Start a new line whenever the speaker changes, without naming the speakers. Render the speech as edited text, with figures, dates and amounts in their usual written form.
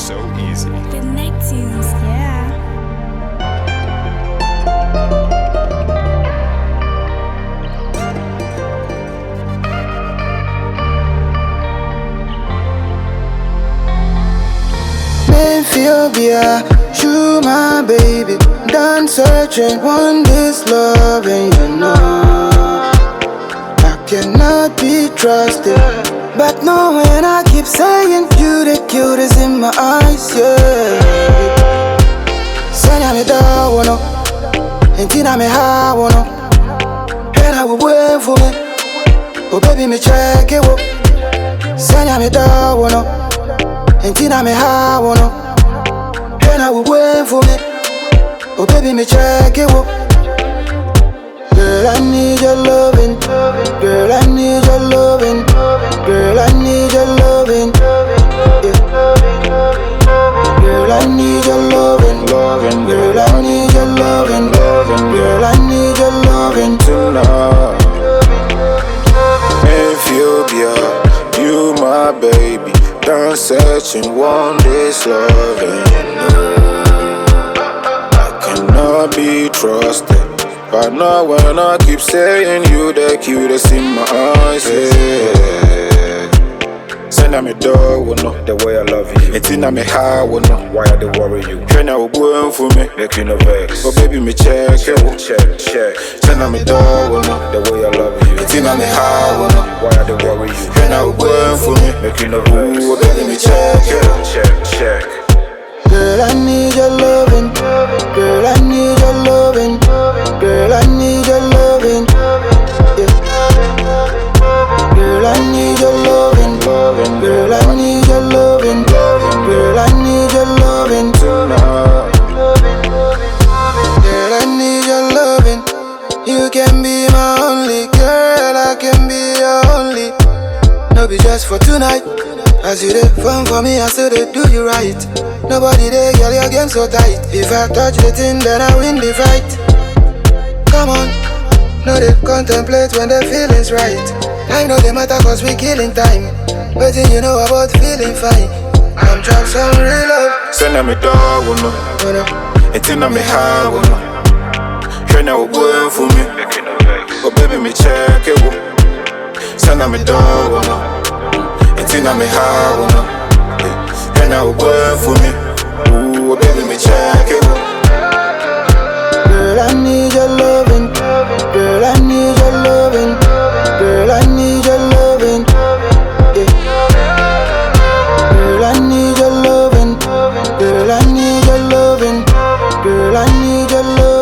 so easy.
The Neptunes, yeah.
Memphobia, you my baby. Done searching, want this love, and you know I cannot be trusted. But no, when I keep saying you the cutest in my eyes, yeah. Send me down, no, and Tina me how, no, and I will wait for me. Oh baby, me check it, oh. Send me down, no, and Tina me how, no, and I will wait for me. Oh baby, me check it, oh. Girl, I need your loving. Girl, I need your loving. Girl, I need your loving. Yeah. Girl, I need your loving. Girl, I need your loving. Girl, I need your loving tonight.
Memphobia, you my baby. Done searching, want this loving. I cannot be trusted. But now when I keep saying you the cutest in my eyes, yeah. Send me dog, no, the way I love you. It's in me how, no, why I they worry you. Train out going for me, make you no vex. Oh baby, me check, check. Send me dog, no, the way I love you. It's in me how, no, why I they worry you. Train out going for me, make you no vex. Oh baby, me check.
Girl, I need your loving. Girl, I need your loving. Girl, I need your loving. Yeah. Girl, I need your loving. Girl, I need your loving. Girl, I need your loving tonight. Girl, I need your loving. You can be my only girl. I can be your only. No be just for tonight. As you dey fun for me, I still dey do you right. Nobody there, girl, your game so tight. If I touch the thing, then I win the fight. Come on, no they contemplate when the feeling's right. I know they matter cause we killing time. Waiting you know about feeling fine. I'm just some real love.
Send me dog, no, it's in me how, no. Train out going for me. Oh baby, me check it, send me dog, no, it's in me how, no. And I will wait for me. Ooh, baby, me check it.
Girl, I need your loving. Girl, I need your loving. Girl, I need your loving. Yeah. Girl, I need your loving. Girl, I need your loving. Girl, I need your loving.